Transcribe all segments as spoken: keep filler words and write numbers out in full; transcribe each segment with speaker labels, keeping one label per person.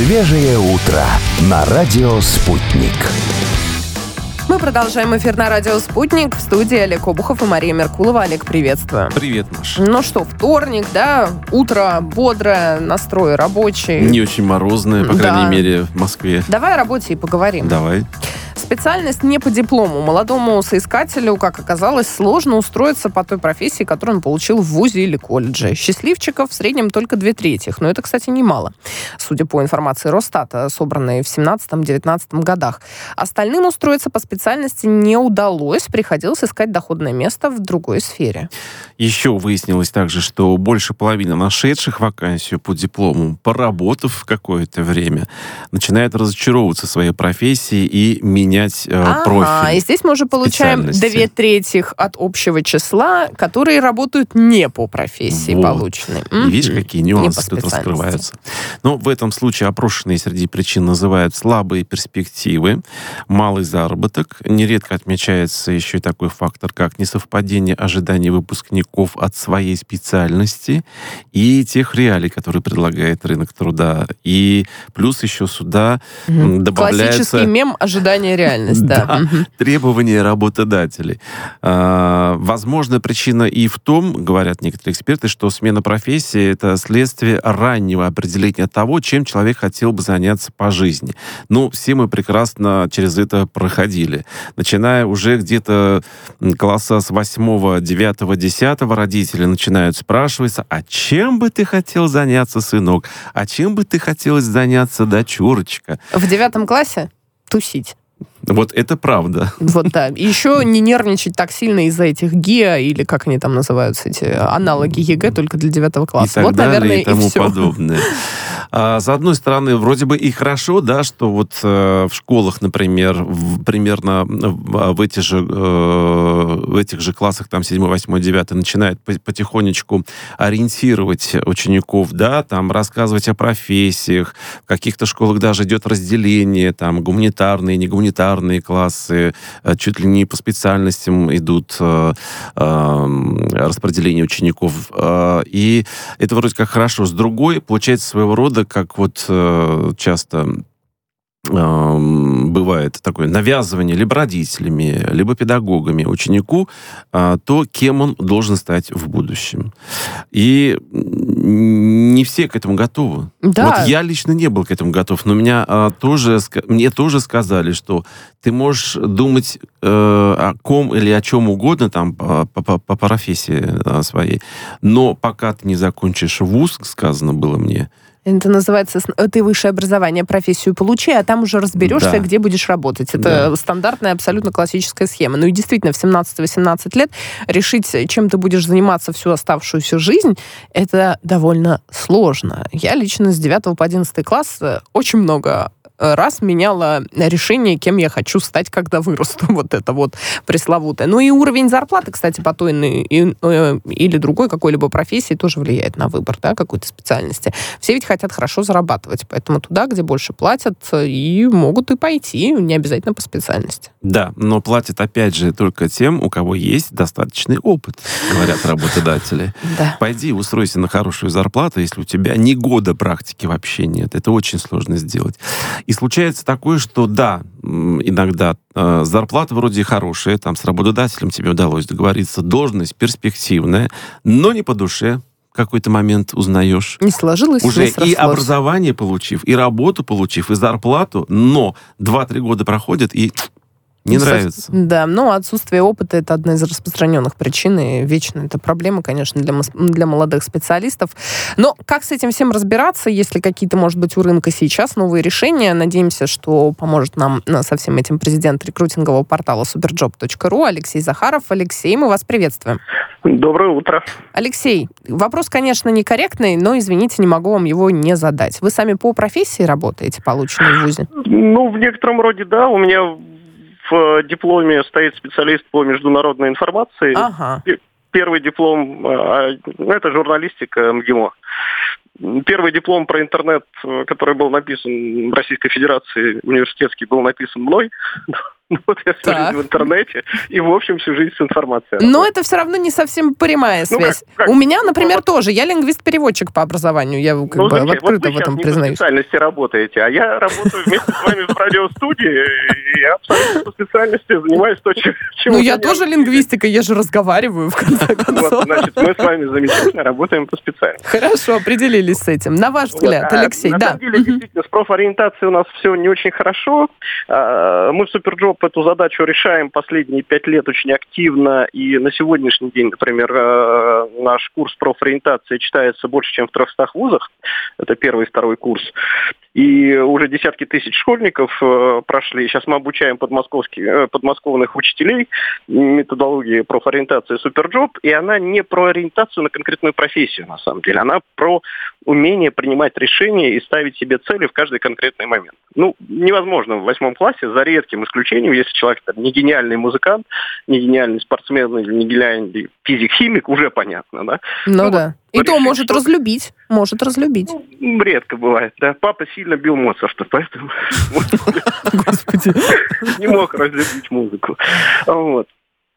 Speaker 1: Свежее утро на радио «Спутник».
Speaker 2: Мы продолжаем эфир на радио «Спутник». В студии Олег Обухов и Мария Меркулова. Олег, приветствую.
Speaker 3: Привет, Маша.
Speaker 2: Ну что, вторник, да? Утро бодрое, настрой рабочий.
Speaker 3: Не очень морозное, по
Speaker 2: Да.
Speaker 3: крайней мере, в Москве.
Speaker 2: Давай о работе и поговорим.
Speaker 3: Давай.
Speaker 2: Специальность не по диплому. Молодому соискателю, как оказалось, сложно устроиться по той профессии, которую он получил в вузе или колледже. Счастливчиков в среднем только две трети. Но это, кстати, немало. Судя по информации Росстата, собранной в семнадцатом-девятнадцатом годах. Остальным устроиться по специальности не удалось. Приходилось искать доходное место в другой сфере.
Speaker 3: Еще выяснилось также, что больше половины нашедших вакансию по диплому, поработав какое-то время, начинают разочаровываться в своей профессии и менять э,
Speaker 2: ага,
Speaker 3: профиль.
Speaker 2: И здесь мы уже получаем две трети от общего числа, которые работают не по профессии
Speaker 3: Вот.
Speaker 2: полученной.
Speaker 3: И видишь, какие нюансы тут
Speaker 2: специальности.
Speaker 3: раскрываются. Но в этом случае опрошенные среди причин называют слабые перспективы, малый заработок. Нередко отмечается еще и такой фактор, как несовпадение ожиданий выпускников от своей специальности и тех реалий, которые предлагает рынок труда. И плюс еще сюда
Speaker 2: Угу.
Speaker 3: добавляется...
Speaker 2: Классический мем «ожидание реальность». Да.
Speaker 3: Да,
Speaker 2: Мгм.
Speaker 3: требования работодателей. А, возможно, причина и в том, говорят некоторые эксперты, что смена профессии — это следствие раннего определения того, чем человек хотел бы заняться по жизни. Ну, все мы прекрасно через это проходили. Начиная уже где-то класса с восьмого, девятого, десятого родители начинают спрашиваться, а чем бы ты хотел заняться, сынок? А чем бы ты хотелось заняться, дочурочка?
Speaker 2: В девятом классе тусить.
Speaker 3: Вот это правда.
Speaker 2: Вот, да. И еще не нервничать так сильно из-за этих ГИА, или как они там называются, эти аналоги ЕГЭ только для девятого класса.
Speaker 3: И так
Speaker 2: вот,
Speaker 3: далее,
Speaker 2: наверное,
Speaker 3: и тому
Speaker 2: и все.
Speaker 3: подобное. А, с одной стороны, вроде бы и хорошо, да, что вот э, в школах, например, в, примерно в, в, эти же, э, в этих же классах, там, седьмой, восьмой, девятый, начинают по- потихонечку ориентировать учеников, да, там, рассказывать о профессиях. В каких-то школах даже идет разделение, там, гуманитарные, негуманитарные классы, э, чуть ли не по специальностям идут э, э, распределение учеников. Э, и это вроде как хорошо. С другой, получается своего рода, как вот э, часто э, бывает такое навязывание либо родителями, либо педагогами ученику, э, то, кем он должен стать в будущем. И не все к этому готовы.
Speaker 2: Да.
Speaker 3: Вот я лично не был к этому готов, но меня а, тоже, мне тоже сказали, что ты можешь думать э, о ком или о чем угодно там по, по, по профессии а, своей, но пока ты не закончишь вуз, сказано было мне.
Speaker 2: Это называется, ты высшее образование, профессию получи, а там уже разберешься,
Speaker 3: Да.
Speaker 2: где будешь работать. Это
Speaker 3: Да.
Speaker 2: стандартная, абсолютно классическая схема. Ну и действительно, в семнадцать-восемнадцать лет решить, чем ты будешь заниматься всю оставшуюся жизнь, это довольно сложно. Я лично с девятого по одиннадцатый класс очень много раз меняла решение, кем я хочу стать, когда вырасту. Вот это вот пресловутое. Ну и уровень зарплаты, кстати, по той или другой какой-либо профессии тоже влияет на выбор, да, какой-то специальности. Все ведь хотят хорошо зарабатывать, поэтому туда, где больше платят, и могут и пойти, не обязательно по специальности.
Speaker 3: Да, но платят, опять же, только тем, у кого есть достаточный опыт, говорят работодатели.
Speaker 2: Да.
Speaker 3: Пойди устройся на хорошую зарплату, если у тебя ни года практики вообще нет. Это очень сложно сделать. И случается такое, что да, иногда э, зарплата вроде хорошая, там с работодателем тебе удалось договориться, должность перспективная, но не по душе. В какой-то момент узнаешь.
Speaker 2: Не сложилось,
Speaker 3: Уже
Speaker 2: не
Speaker 3: и
Speaker 2: срослось.
Speaker 3: образование получив, и работу получив, и зарплату, но два-три года проходят, и не нравится.
Speaker 2: Да, но отсутствие опыта — это одна из распространенных причин, и вечно это проблема, конечно, для, для молодых специалистов. Но как с этим всем разбираться, если какие-то, может быть, у рынка сейчас новые решения? Надеемся, что поможет нам со всем этим президент рекрутингового портала суперджоп точка ру Алексей Захаров. Алексей, мы вас приветствуем.
Speaker 4: Доброе утро.
Speaker 2: Алексей, вопрос, конечно, некорректный, но, извините, не могу вам его не задать. Вы сами по профессии работаете, полученной в вузе?
Speaker 4: Ну, в некотором роде, да. У меня в дипломе стоит специалист по международной информации.
Speaker 2: Ага.
Speaker 4: Первый диплом, это журналистика МГИМО. Первый диплом про интернет, который был написан в Российской Федерации, университетский, был написан мной. Ну, вот я всю
Speaker 2: Так.
Speaker 4: жизнь в интернете и, в общем, всю жизнь с информацией.
Speaker 2: Но это все равно не совсем прямая
Speaker 4: Ну,
Speaker 2: связь.
Speaker 4: как- как?
Speaker 2: У меня,
Speaker 4: Ну,
Speaker 2: например,
Speaker 4: вот-
Speaker 2: тоже. Я лингвист-переводчик по образованию. Я как
Speaker 4: Ну,
Speaker 2: бы
Speaker 4: замечательно. Вот
Speaker 2: открыто
Speaker 4: вы
Speaker 2: в этом
Speaker 4: сейчас не по
Speaker 2: признаюсь.
Speaker 4: специальности работаете, а я работаю вместе с вами в радиостудии, и я абсолютно по специальности занимаюсь то, чем...
Speaker 2: Ну, я тоже лингвистика, я же разговариваю, в конце
Speaker 4: Вот,
Speaker 2: концов.
Speaker 4: значит, мы с вами замечательно работаем по специальности.
Speaker 2: Хорошо, определились с этим. На ваш
Speaker 4: Вот,
Speaker 2: взгляд,
Speaker 4: а
Speaker 2: Алексей,
Speaker 4: на
Speaker 2: да.
Speaker 4: самом деле,
Speaker 2: Мгм.
Speaker 4: действительно, с профориентацией у нас все не очень хорошо. А, Мы в Суперджоп эту задачу решаем последние пять лет очень активно. И на сегодняшний день, например, э, наш курс профориентации читается больше, чем в трехстах вузах. Это первый и второй курс. И уже десятки тысяч школьников э, прошли. Сейчас мы обучаем подмосковских, э, подмосковных учителей методологии профориентации Суперджоп. И она не про ориентацию на конкретную профессию, на самом деле. Она про умение принимать решения и ставить себе цели в каждый конкретный момент. Ну, невозможно в восьмом классе, за редким исключением, если человек там, не гениальный музыкант, не гениальный спортсмен или не гениальный физик-химик, уже понятно, да?
Speaker 2: Ну,
Speaker 4: Ну,
Speaker 2: да. И то
Speaker 4: решить,
Speaker 2: может
Speaker 4: что-
Speaker 2: разлюбить. Может разлюбить.
Speaker 4: Ну, редко бывает, да. Папа сильно бил Моцарта, поэтому
Speaker 2: Господи.
Speaker 4: не мог разлюбить музыку. Вот.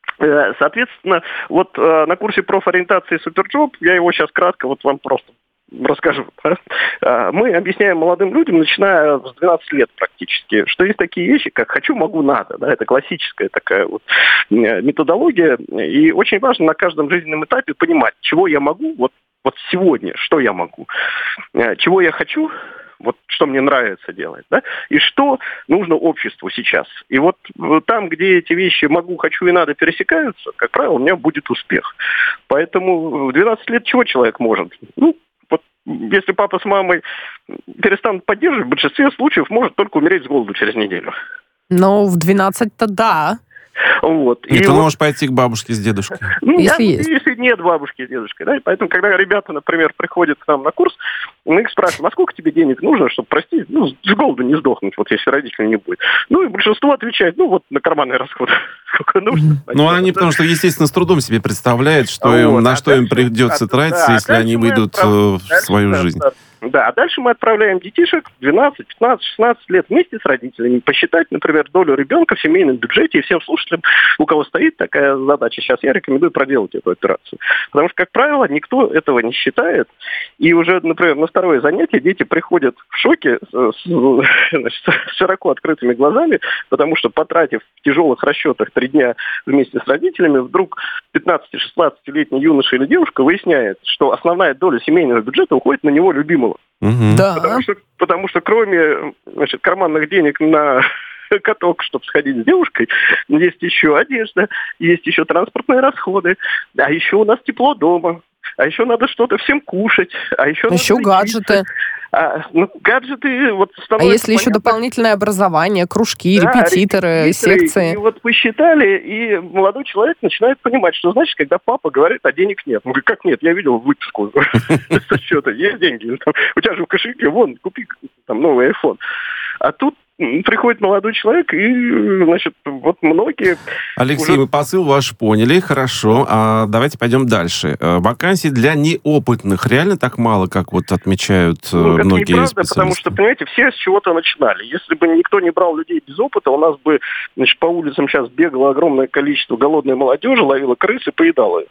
Speaker 4: Э, Соответственно, вот э, на курсе профориентации Суперджоп, я его сейчас кратко вот вам просто расскажу. да. Э, Мы объясняем молодым людям, начиная с двенадцати лет практически, что есть такие вещи, как «хочу, могу, надо». Да? Это классическая такая вот э, методология. И очень важно на каждом жизненном этапе понимать, чего я могу, вот, вот сегодня, что я могу, э, чего я хочу, вот что мне нравится делать, да, и что нужно обществу сейчас. И вот э, там, где эти вещи «могу», «хочу» и «надо» пересекаются, как правило, у меня будет успех. Поэтому в двенадцать лет чего человек может? Ну, вот если папа с мамой перестанут поддерживать, в большинстве случаев может только умереть с голоду через неделю.
Speaker 2: Ну, в двенадцать-то да.
Speaker 4: Вот.
Speaker 3: И,
Speaker 4: И
Speaker 3: ты
Speaker 4: вот-
Speaker 3: можешь пойти к бабушке с дедушкой.
Speaker 4: Ну,
Speaker 2: Если
Speaker 4: я-
Speaker 2: есть.
Speaker 4: если нет бабушки и дедушки, да, и поэтому, когда ребята, например, приходят к нам на курс, мы их спрашиваем, а сколько тебе денег нужно, чтобы, прости, ну, с голоду не сдохнуть, вот если родителей не будет. Ну, и большинство отвечает, ну, вот на карманные расходы сколько нужно.
Speaker 3: Ну, они, потому что, естественно, с трудом себе представляют, что им,
Speaker 4: Вот,
Speaker 3: на
Speaker 4: а
Speaker 3: что им
Speaker 4: дальше-
Speaker 3: придется
Speaker 4: а,
Speaker 3: тратиться,
Speaker 4: да,
Speaker 3: если
Speaker 4: дальше
Speaker 3: они
Speaker 4: мы
Speaker 3: выйдут
Speaker 4: отправ-
Speaker 3: э, в
Speaker 4: Дальше,
Speaker 3: свою
Speaker 4: да,
Speaker 3: жизнь.
Speaker 4: Да, да, а дальше мы отправляем детишек двенадцать, пятнадцать, шестнадцать лет вместе с родителями посчитать, например, долю ребенка в семейном бюджете. И всем слушателям, у кого стоит такая задача сейчас, я рекомендую проделать эту операцию. Потому что, как правило, никто этого не считает. И уже, например, на второе занятие дети приходят в шоке с, с- значит, с широко открытыми глазами, потому что, потратив в тяжелых расчетах три дня вместе с родителями, вдруг пятнадцати-шестнадцатилетний юноша или девушка выясняет, что основная доля семейного бюджета уходит на него любимого.
Speaker 3: Мгм.
Speaker 2: Да.
Speaker 4: Потому что, потому что кроме, значит, карманных денег на каток, чтобы сходить с девушкой, есть еще одежда, есть еще транспортные расходы, а еще у нас тепло дома, а еще надо что-то всем кушать, а еще надо
Speaker 2: Еще
Speaker 4: лечиться.
Speaker 2: гаджеты.
Speaker 4: А, ну, гаджеты вот
Speaker 2: А
Speaker 4: становятся
Speaker 2: если еще
Speaker 4: понятно.
Speaker 2: дополнительное образование, кружки,
Speaker 4: Да,
Speaker 2: репетиторы,
Speaker 4: репетиторы.
Speaker 2: секции?
Speaker 4: И вот посчитали, и молодой человек начинает понимать, что значит, когда папа говорит, а денег нет. Он говорит, как нет? Я видел выписку со счета, есть деньги. Там, у тебя же в кошельке, вон, купи там новый айфон. А тут м, приходит молодой человек, и, значит, вот многие...
Speaker 3: Алексей,
Speaker 4: уже-
Speaker 3: мы посыл ваш поняли, хорошо. А давайте пойдем дальше. Э, Вакансий для неопытных реально так мало, как вот отмечают э,
Speaker 4: Ну, это
Speaker 3: многие
Speaker 4: неправда, потому
Speaker 3: специалисты?
Speaker 4: что, понимаете, все с чего-то начинали. Если бы никто не брал людей без опыта, у нас бы, значит, по улицам сейчас бегало огромное количество голодной молодежи, ловило крыс и поедало их.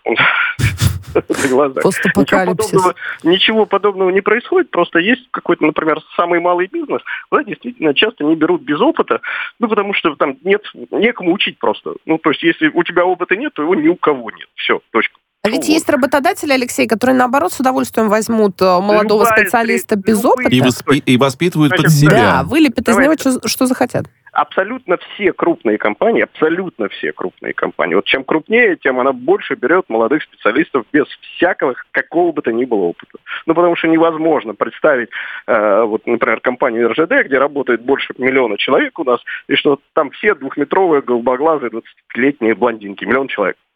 Speaker 4: На глазах. Ничего
Speaker 2: Постапокалипсис.
Speaker 4: подобного, ничего подобного не происходит, просто есть какой-то, например, самый малый бизнес, куда действительно часто не берут без опыта, ну, потому что там нет, некому учить просто. Ну, то есть, если у тебя опыта нет, то его ни у кого нет. Все, точка.
Speaker 2: А ведь
Speaker 4: Что
Speaker 2: есть работодатели, Алексей, которые, наоборот, с удовольствием возьмут э, молодого
Speaker 4: Любая
Speaker 2: специалиста
Speaker 4: средь-
Speaker 2: без
Speaker 4: любые-
Speaker 2: опыта.
Speaker 3: И, воспи- и воспитывают под
Speaker 4: Значит,
Speaker 3: себя.
Speaker 2: Да, вылепят из него,
Speaker 4: Давайте.
Speaker 2: что, что захотят.
Speaker 4: Абсолютно все крупные компании, абсолютно все крупные компании. Вот чем крупнее, тем она больше берет молодых специалистов без всякого, какого бы то ни было опыта. Ну, потому что невозможно представить, э, вот, например, компанию эр жэ дэ, где работает больше миллиона человек у нас, и что там все двухметровые, голубоглазые, двадцатилетние блондинки, миллион человек.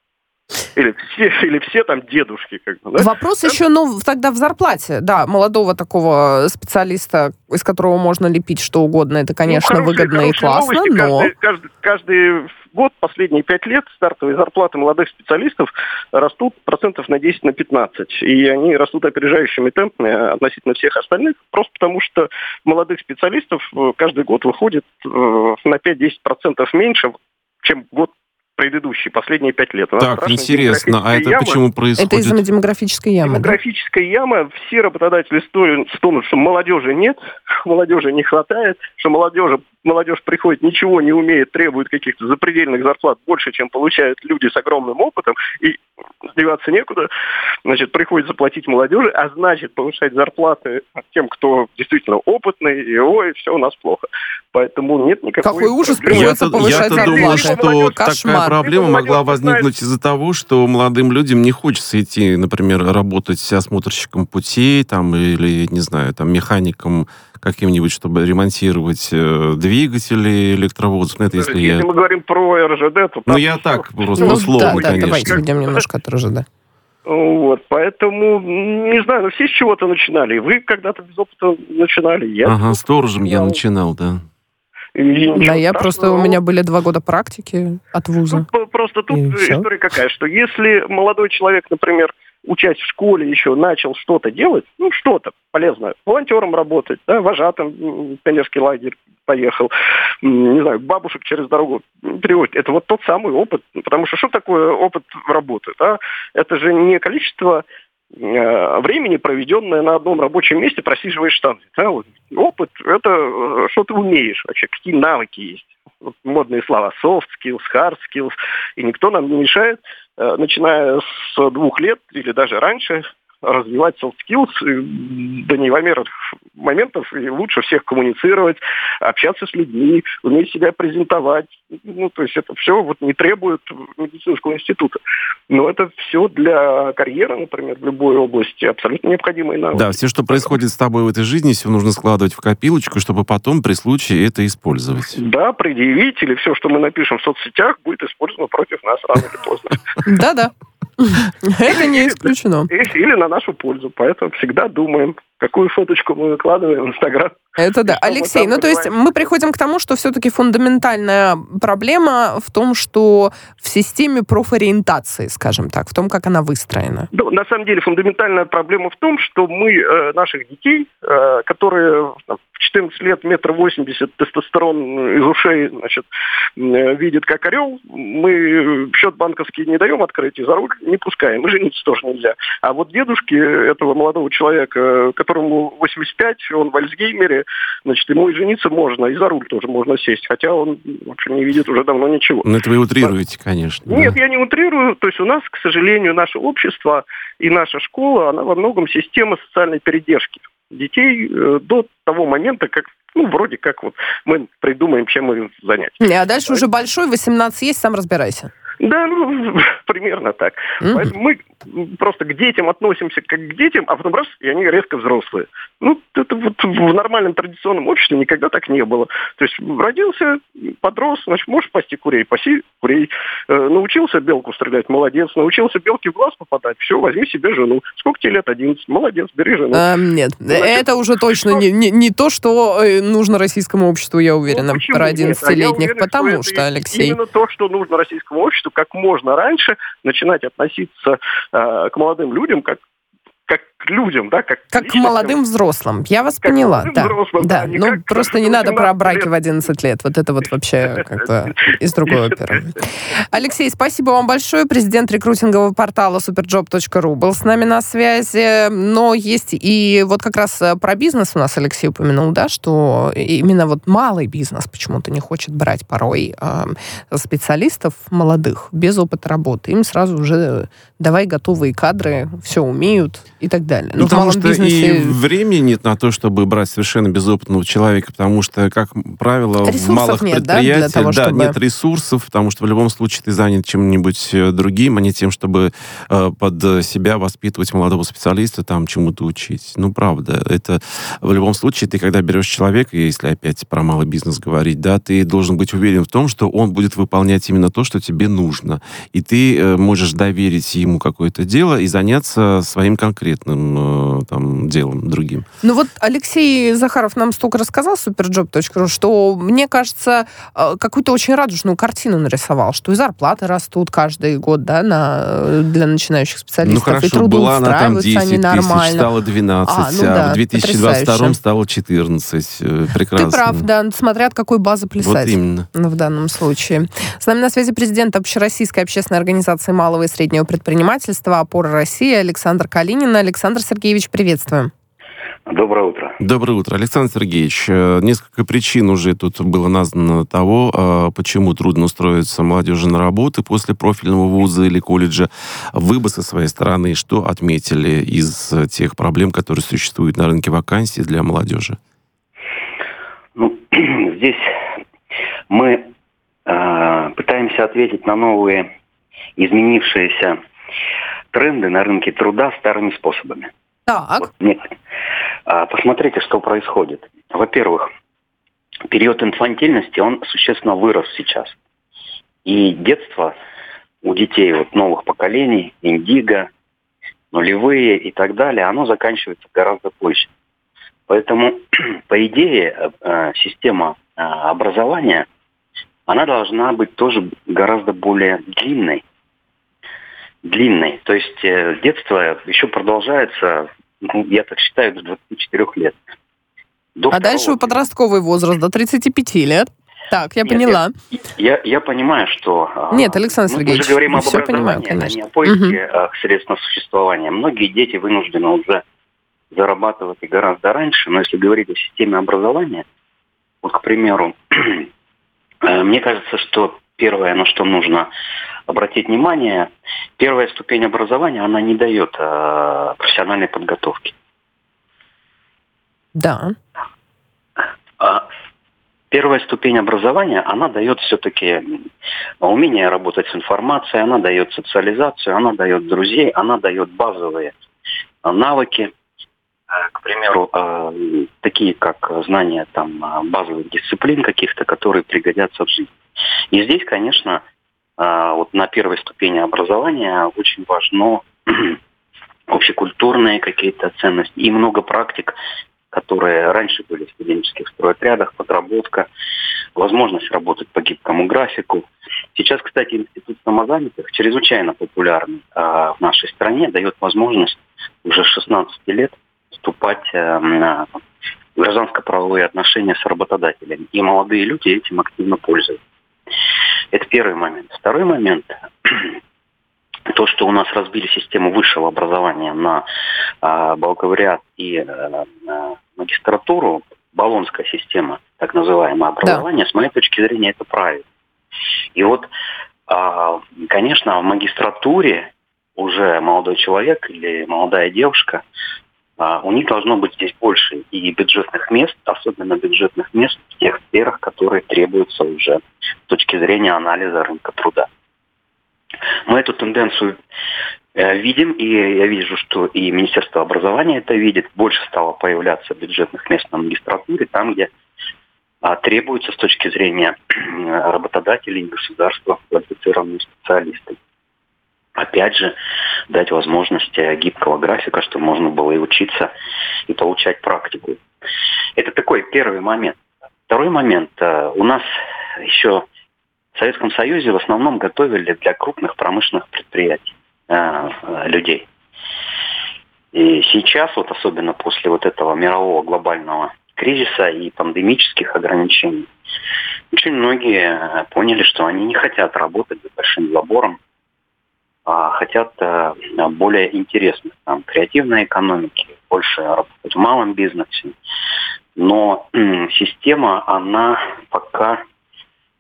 Speaker 4: Или все, или все там дедушки. Как бы, да?
Speaker 2: Вопрос
Speaker 4: да?
Speaker 2: еще, ну, тогда в зарплате, да, молодого такого специалиста, из которого можно лепить что угодно, это, конечно,
Speaker 4: ну, хорошие,
Speaker 2: выгодно и классно,
Speaker 4: новости.
Speaker 2: но...
Speaker 4: Каждый, каждый, каждый год, последние пять лет, стартовые зарплаты молодых специалистов растут процентов на десять на пятнадцать. И они растут опережающими темпами относительно всех остальных, просто потому что молодых специалистов каждый год выходит на пять-десять процентов меньше, чем год предыдущие, последние пять лет.
Speaker 3: Так, интересно, а это
Speaker 4: яма.
Speaker 3: Почему происходит?
Speaker 2: Это из-за демографической ямы,
Speaker 4: Демографическая да? яма. Все работодатели стонут, что молодежи нет, молодежи не хватает, что молодежи, молодежь приходит, ничего не умеет, требует каких-то запредельных зарплат больше, чем получают люди с огромным опытом, и деваться некуда. Значит, приходится платить молодежи, а значит, повышать зарплаты тем, кто действительно опытный, и ой, все у нас плохо. Поэтому нет никакой...
Speaker 2: Какой ужас,
Speaker 4: проблемы.
Speaker 2: придется
Speaker 3: Я-то,
Speaker 2: повышать
Speaker 3: я-то
Speaker 2: зарплаты.
Speaker 3: думал, что
Speaker 2: Кошмар.
Speaker 3: такая проблема могла возникнуть из-за того, что молодым людям не хочется идти, например, работать осмотрщиком путей, там, или, не знаю, там, механиком каким-нибудь, чтобы ремонтировать э, двигатели электровозов. Ну, это если,
Speaker 4: если
Speaker 3: я...
Speaker 4: мы говорим про эр жэ дэ, то...
Speaker 3: Ну, я так, просто
Speaker 2: Ну,
Speaker 3: условно,
Speaker 2: да, да,
Speaker 3: конечно.
Speaker 2: давайте уйдем немножко от эр жэ дэ.
Speaker 4: Вот, поэтому, не знаю, ну все с чего-то начинали. Вы когда-то без опыта начинали. Я
Speaker 3: Ага, сторожем я начинал, да.
Speaker 2: Да, я просто, у меня были два года практики от вуза.
Speaker 4: Ну, просто тут
Speaker 2: И
Speaker 4: история какая, что если молодой человек, например, учась в школе еще, начал что-то делать, ну, что-то полезное, волонтером работать, да, вожатым в пионерский лагерь поехал, не знаю, бабушек через дорогу переводит. Это вот тот самый опыт, потому что что такое опыт работы, да? Это же не количество времени, проведенное на одном рабочем месте, просиживаешь штанги. Да? Вот. Опыт – это что ты умеешь вообще, какие навыки есть. Вот модные слова soft skills, hard skills. И никто нам не мешает, начиная с двух лет или даже раньше, развивать soft skills до неимоверных моментов, и лучше всех коммуницировать, общаться с людьми, уметь себя презентовать. Ну, то есть это все вот не требует медицинского института. Но это все для карьеры, например, в любой области абсолютно необходимые навыки.
Speaker 3: Да, все, что происходит с тобой в этой жизни, все нужно складывать в копилочку, чтобы потом при случае это использовать.
Speaker 4: Да, предъявить, или все, что мы напишем в соцсетях, будет использовано против нас рано или поздно.
Speaker 2: Да-да. Это не исключено.
Speaker 4: Или на нашу пользу. Поэтому всегда думаем, какую фоточку мы выкладываем в Инстаграм.
Speaker 2: Это да. Алексей, ну то есть мы приходим к тому, что все-таки фундаментальная проблема в том, что в системе профориентации, скажем так, в том, как она выстроена.
Speaker 4: Да, на самом деле фундаментальная проблема в том, что мы э, наших детей, э, которые там, в четырнадцать лет метр восемьдесят, тестостерон из ушей, значит, э, видят как орел, мы счет банковский не даем открыть и за руль не пускаем. И жениться тоже нельзя. А вот дедушке этого молодого человека, которому восемьдесят пять, он в Альцгеймере, значит, ему и жениться можно, и за руль тоже можно сесть, хотя он, в общем, не видит уже давно ничего.
Speaker 3: Ну, это вы утрируете, конечно.
Speaker 4: Нет,
Speaker 3: да.
Speaker 4: я не утрирую. То есть у нас, к сожалению, наше общество и наша школа, она во многом система социальной передержки детей э, до того момента, как, ну, вроде как вот мы придумаем, чем их занять.
Speaker 2: А дальше да? уже большой, восемнадцать есть, сам разбирайся.
Speaker 4: Да, ну, примерно так. Mm-hmm. Поэтому мы просто к детям относимся как к детям, а потом раз, и они резко взрослые. Ну, это вот в нормальном традиционном обществе никогда так не было. То есть родился, подрос, значит, можешь пасти курей, паси курей. Э, научился белку стрелять, молодец. Научился белке в глаз попадать, все, возьми себе жену. Сколько тебе лет? одиннадцать. Молодец, бери жену.
Speaker 2: А, нет, значит, это уже точно не, не, не то, что нужно российскому обществу, я уверена, ну, про одиннадцатилетних. А уверен, потому что, что Алексей...
Speaker 4: Именно то, что нужно российскому обществу, как можно раньше начинать относиться э, к молодым людям как, как к людям, да, как,
Speaker 2: как к молодым взрослым. Я вас
Speaker 4: как
Speaker 2: поняла, да.
Speaker 4: Взрослым,
Speaker 2: да.
Speaker 4: да
Speaker 2: Ну,
Speaker 4: как,
Speaker 2: просто не надо про браки
Speaker 4: лет.
Speaker 2: в одиннадцать лет. Вот это вот вообще как бы из другой оперы. Алексей, спасибо вам большое. Президент рекрутингового портала суперджоп точка ру был с нами на связи. Но есть и вот как раз про бизнес у нас Алексей упомянул, да, что именно вот малый бизнес почему-то не хочет брать порой э, специалистов молодых без опыта работы. Им сразу уже давай готовые кадры, все умеют. и так далее.
Speaker 3: Ну,
Speaker 2: ну,
Speaker 3: потому
Speaker 2: в малом
Speaker 3: что
Speaker 2: бизнесе...
Speaker 3: и времени нет на то, чтобы брать совершенно безопытного человека, потому что, как правило,
Speaker 2: ресурсов
Speaker 3: в малых
Speaker 2: нет, да,
Speaker 3: предприятиях
Speaker 2: для того,
Speaker 3: да,
Speaker 2: чтобы...
Speaker 3: нет ресурсов, потому что в любом случае ты занят чем-нибудь другим, а не тем, чтобы э, под себя воспитывать молодого специалиста, там, чему-то учить. Ну, правда. Это в любом случае, ты, когда берешь человека, если опять про малый бизнес говорить, да, ты должен быть уверен в том, что он будет выполнять именно то, что тебе нужно. И ты э, можешь доверить ему какое-то дело и заняться своим конкретным э, там, делом другим.
Speaker 2: Ну вот Алексей Захаров нам столько рассказал, суперджоп точка ру, что, мне кажется, какую-то очень радужную картину нарисовал, что и зарплаты растут каждый год, да, на, для начинающих специалистов,
Speaker 3: ну, хорошо,
Speaker 2: и трудоустраиваются они нормально.
Speaker 3: Тысяч, стало двенадцать,
Speaker 2: а, ну,
Speaker 3: а
Speaker 2: да,
Speaker 3: в две тысячи двадцать втором стало четырнадцать. Прекрасно.
Speaker 2: Ты прав, да, смотря от какой базы плясать.
Speaker 3: Вот именно.
Speaker 2: В данном случае. С нами на связи президент Общероссийской общественной организации малого и среднего предпринимательства «Опора России» Александр Калинин. Александр Сергеевич, приветствуем.
Speaker 5: Доброе утро.
Speaker 3: Доброе утро. Александр Сергеевич, несколько причин уже тут было названо того, почему трудно устроиться молодежи на работу после профильного вуза или колледжа. Вы бы со своей стороны что отметили из тех проблем, которые существуют на рынке вакансий для молодежи?
Speaker 5: Ну, здесь мы э, пытаемся ответить на новые изменившиеся тренды на рынке труда старыми способами.
Speaker 2: Так.
Speaker 5: Вот, нет. А, посмотрите, что происходит. Во-первых, период инфантильности, он существенно вырос сейчас. И детство у детей вот, новых поколений, индиго, нулевые и так далее, оно заканчивается гораздо позже. Поэтому, по идее, система образования, она должна быть тоже гораздо более длинной. Длинной. То есть детство еще продолжается, ну, я так считаю, до двадцати четырёх лет. До
Speaker 2: а дальше подростковый возраст, до тридцати пяти лет. Так, я
Speaker 5: Нет,
Speaker 2: поняла.
Speaker 5: Я, я, я понимаю, что...
Speaker 2: Нет, Александр
Speaker 5: мы
Speaker 2: Сергеевич,
Speaker 5: уже говорим об
Speaker 2: все
Speaker 5: образовании,
Speaker 2: понимаю,
Speaker 5: а не о поиске угу. средств на существование. Многие дети вынуждены уже зарабатывать и гораздо раньше, но если говорить о системе образования, вот, к примеру, мне кажется, что первое, на что нужно обратить внимание, первая ступень образования, она не дает э, профессиональной подготовки.
Speaker 2: Да.
Speaker 5: А первая ступень образования, она дает все-таки умение работать с информацией, она дает социализацию, она дает друзей, она дает базовые навыки. К примеру, э, такие как знания там, базовых дисциплин каких-то, которые пригодятся в жизни. И здесь, конечно, э, вот на первой ступени образования очень важно общекультурные какие-то ценности и много практик, которые раньше были в студенческих стройотрядах, подработка, возможность работать по гибкому графику. Сейчас, кстати, институт самозанятых, чрезвычайно популярный э, в нашей стране, дает возможность уже с шестнадцати лет вступать э, на гражданско-правовые отношения с работодателями. И молодые люди этим активно пользуются. Это первый момент. Второй момент. То, что у нас разбили систему высшего образования на э, бакалавриат и э, магистратуру, болонская система, так называемое образование, да. С моей точки зрения, это правильно. И вот, э, конечно, в магистратуре уже молодой человек или молодая девушка, у них должно быть здесь больше и бюджетных мест, особенно бюджетных мест в тех сферах, которые требуются уже с точки зрения анализа рынка труда. Мы эту тенденцию э, видим, и я вижу, что и Министерство образования это видит. Больше стало появляться бюджетных мест на магистратуре, там, где а, требуются с точки зрения работодателей и государства квалифицированные специалисты. Опять же, дать возможность гибкого графика, чтобы можно было и учиться, и получать практику. Это такой первый момент. Второй момент. У нас еще в Советском Союзе в основном готовили для крупных промышленных предприятий людей. И сейчас, вот особенно после вот этого мирового глобального кризиса и пандемических ограничений, очень многие поняли, что они не хотят работать за большим забором, а хотят а, более интересных, там, креативной экономики, больше работать в малом бизнесе. Но м, система, она пока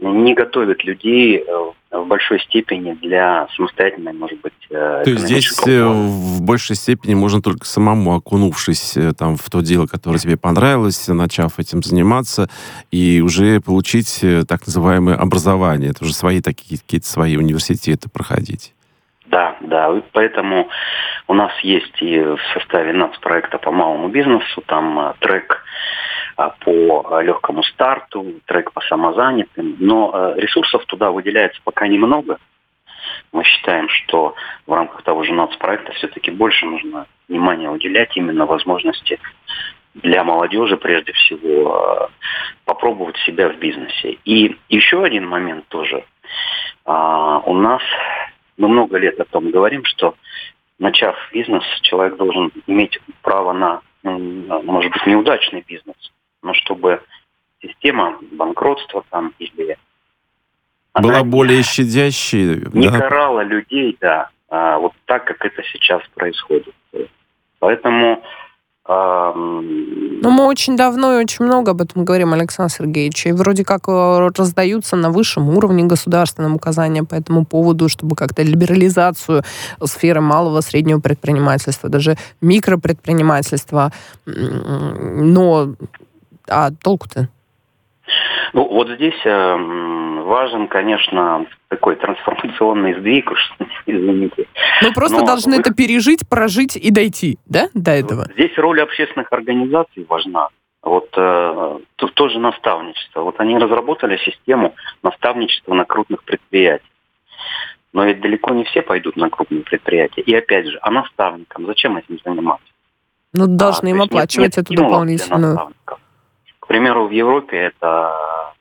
Speaker 5: не готовит людей в большой степени для самостоятельной, может быть,
Speaker 3: То есть здесь в большей степени можно только самому, окунувшись там, в то дело, которое тебе понравилось, начав этим заниматься, и уже получить так называемое образование. Это уже свои такие, какие-то свои университеты проходить.
Speaker 5: Да, да. Поэтому у нас есть и в составе нацпроекта по малому бизнесу, там трек по легкому старту, трек по самозанятым, но ресурсов туда выделяется пока немного. Мы считаем, что в рамках того же нацпроекта все-таки больше нужно внимания уделять именно возможности для молодежи, прежде всего, попробовать себя в бизнесе. И еще один момент тоже. У нас, мы много лет о том говорим, что, начав бизнес, человек должен иметь право на, может быть, неудачный бизнес, но чтобы система банкротства там или...
Speaker 3: Была она более щадящей.
Speaker 5: Не
Speaker 3: да?
Speaker 5: карала людей, да, а, вот так, как это сейчас происходит. Поэтому... А...
Speaker 2: Ну, мы очень давно и очень много об этом говорим, Александр Сергеевич, и вроде как раздаются на высшем уровне государственным указания по этому поводу, чтобы как-то либерализацию сферы малого и среднего предпринимательства, даже микропредпринимательства. Но... А толку-то?
Speaker 5: Ну, вот здесь э, важен, конечно, такой трансформационный сдвиг, уж, извините.
Speaker 2: Мы просто
Speaker 5: Но
Speaker 2: должны
Speaker 5: вы...
Speaker 2: это пережить, прожить и дойти, да, до этого?
Speaker 5: Здесь роль общественных организаций важна. Вот э, тут тоже наставничество. Вот они разработали систему наставничества на крупных предприятиях. Но ведь далеко не все пойдут на крупные предприятия. И опять же, а наставникам зачем этим заниматься?
Speaker 2: Ну, должны
Speaker 5: а,
Speaker 2: им оплачивать
Speaker 5: нет, нет
Speaker 2: эту дополнительную...
Speaker 5: К примеру, в Европе это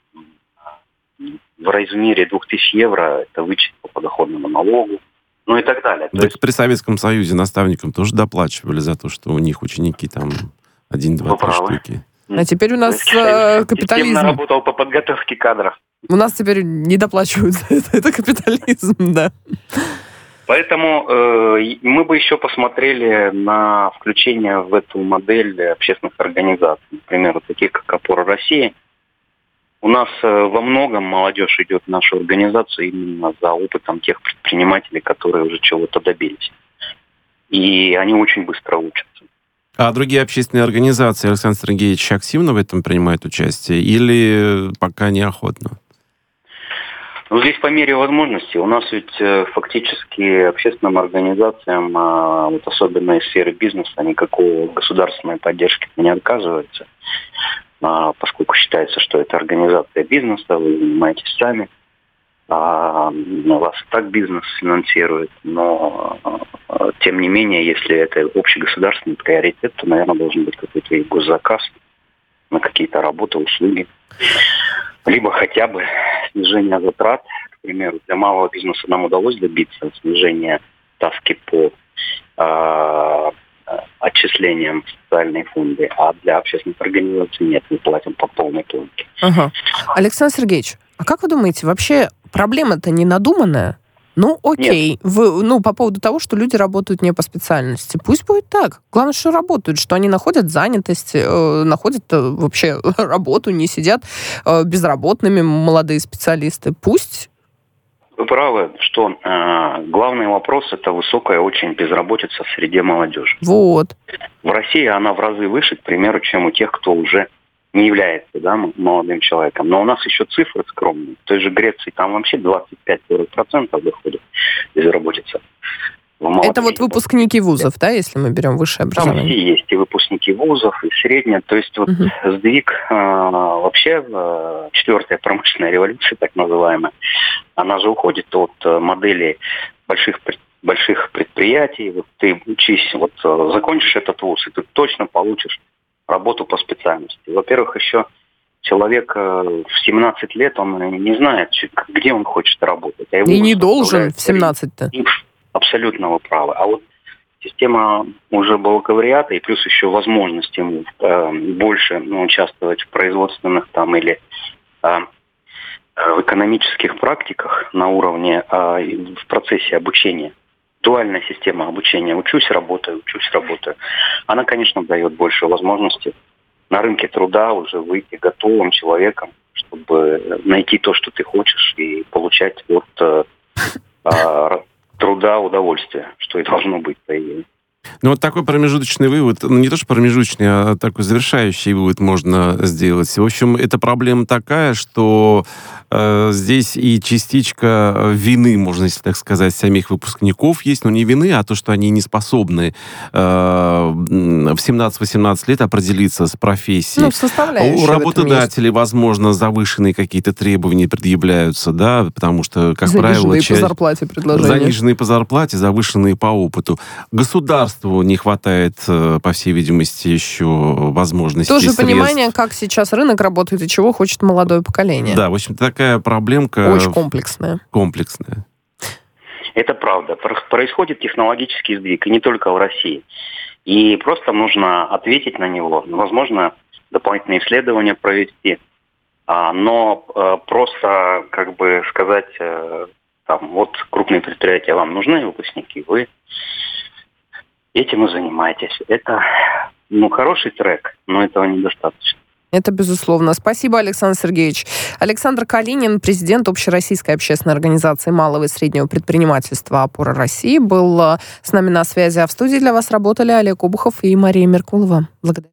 Speaker 5: в размере двух тысяч евро, это вычет по подоходному налогу, ну и так далее.
Speaker 3: Так есть... при Советском Союзе наставникам тоже доплачивали за то, что у них ученики там один, два, три штуки.
Speaker 2: А теперь у нас э, капитализм.
Speaker 5: Системно работал по подготовке кадров.
Speaker 2: У нас теперь не доплачивают за это. Это капитализм, да.
Speaker 5: Поэтому э, мы бы еще посмотрели на включение в эту модель общественных организаций. Например, вот таких, как «Опора России». У нас э, во многом молодежь идет в нашу организацию именно за опытом тех предпринимателей, которые уже чего-то добились. И они очень быстро учатся.
Speaker 3: А другие общественные организации, Александр Сергеевич, активно в этом принимают участие или пока неохотно?
Speaker 5: Ну, здесь по мере возможности. У нас ведь э, фактически общественным организациям, э, вот особенно из сферы бизнеса, никакой государственной поддержки не отказывается, э, поскольку считается, что это организация бизнеса, вы занимаетесь сами, э, вас и так бизнес финансирует, но э, тем не менее, если это общегосударственный приоритет, то, наверное, должен быть какой-то и госзаказ на какие-то работы, услуги. Либо хотя бы снижение затрат. К примеру, для малого бизнеса нам удалось добиться снижения ставки по э, отчислениям в социальные фонды, а для общественных организаций нет, мы платим по полной планке.
Speaker 2: Ага. Александр Сергеевич, а как вы думаете, вообще проблема-то не надуманная? Ну, окей. Вы, ну, по поводу того, что люди работают не по специальности. Пусть будет так. Главное, что работают, что они находят занятость, э, находят э, вообще работу, не сидят э, безработными молодые специалисты. Пусть.
Speaker 5: Вы правы, что э, главный вопрос – это высокая очень безработица в среде молодежи.
Speaker 2: Вот.
Speaker 5: В России она в разы выше, к примеру, чем у тех, кто уже не является, да, молодым человеком. Но у нас еще цифры скромные. В той же Греции там вообще двадцать пять - сорок процентов доходит безработица.
Speaker 2: Это вот выпускники вузов, да, если мы берем высшее образование?
Speaker 5: Там все есть, и выпускники вузов, и среднее. То есть вот угу. сдвиг э, вообще, э, четвертая промышленная революция, так называемая, она же уходит от э, модели больших больших предприятий. Вот ты учись, вот э, закончишь этот вуз, и ты точно получишь работу по специальности. Во-первых, еще человек в семнадцать лет, он не знает, где он хочет работать. А
Speaker 2: и не должен в семнадцать-то.
Speaker 5: Абсолютно вы правы. А вот система уже бакалавриата и плюс еще возможность ему э, больше ну, участвовать в производственных там или э, в экономических практиках на уровне э, в процессе обучения. Дуальная система обучения. Учусь, работаю, учусь, работаю. Она, конечно, дает больше возможностей на рынке труда уже выйти готовым человеком, чтобы найти то, что ты хочешь, и получать от э, э, труда удовольствие, что и должно быть, по идее.
Speaker 3: Ну, вот такой промежуточный вывод, ну, не то что промежуточный, а такой завершающий вывод можно сделать. В общем, эта проблема такая, что э, здесь и частичка вины, можно, если так сказать, самих выпускников есть, но не вины, а то, что они не способны э, в семнадцать-восемнадцать лет определиться с профессией.
Speaker 2: Ну, составляющие.
Speaker 3: У работодателей, возможно, завышенные какие-то требования предъявляются, да, потому что, как
Speaker 2: заниженные
Speaker 3: правило...
Speaker 2: по
Speaker 3: часть...
Speaker 2: зарплате предложения.
Speaker 3: Заниженные по зарплате, завышенные по опыту. Государство не хватает, по всей видимости, еще возможностей.
Speaker 2: Тоже
Speaker 3: средств.
Speaker 2: Понимание, как сейчас рынок работает и чего хочет молодое поколение.
Speaker 3: Да, в общем, такая проблемка...
Speaker 2: Очень комплексная.
Speaker 3: Комплексная.
Speaker 5: Это правда. Происходит технологический сдвиг, и не только в России. И просто нужно ответить на него. Возможно, дополнительные исследования провести. Но просто, как бы сказать, там, вот крупные предприятия, вам нужны выпускники, вы этим и занимаетесь. Это, ну, хороший трек, но этого недостаточно.
Speaker 2: Это безусловно. Спасибо, Александр Сергеевич. Александр Калинин, президент Общероссийской общественной организации малого и среднего предпринимательства «Опора России», был с нами на связи. А в студии для вас работали Олег Обухов и Мария Меркулова. Благодарю.